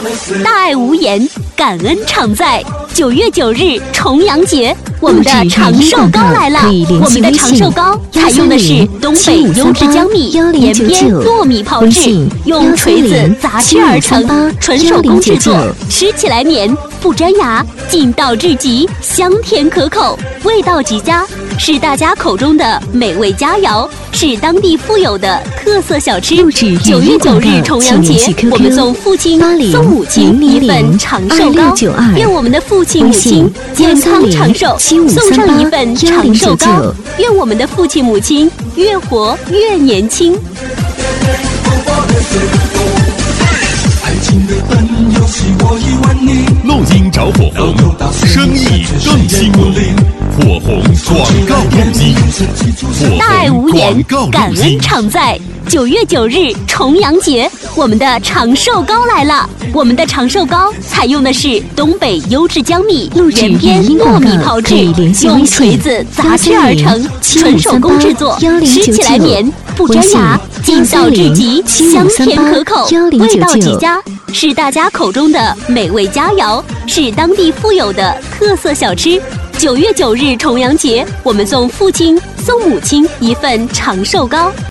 大爱无言，感恩常在。9月9日重阳节，我们的长寿糕来了。我们的长寿糕采用的是东北优质江米、延边糯米炮制，用锤子砸制而成，纯手工制作，吃起来绵不粘牙，劲道至极，香甜可口，味道极佳，是大家口中的美味佳肴，是当地富有的特色小吃。9月9日重阳节，我们送父亲、送母亲一份长寿糕，愿我们的父亲母亲健康长寿，送上一份长寿糕，愿我们的父亲母亲越活越年轻。 录音找火红，生意更兴隆，火红广告录机， 大爱无言，感恩常在。9月9日重阳节，我们的长寿糕来了。我们的长寿糕采用的是东北优质江米、延边糯米炮制，用锤子砸制而成，纯手工制作，吃起来绵不粘牙，劲道至极，香甜可口，味道极佳，是大家口中的美味佳肴，是当地富有的特色小吃。9月9日重阳节，我们送父亲、送母亲一份长寿糕。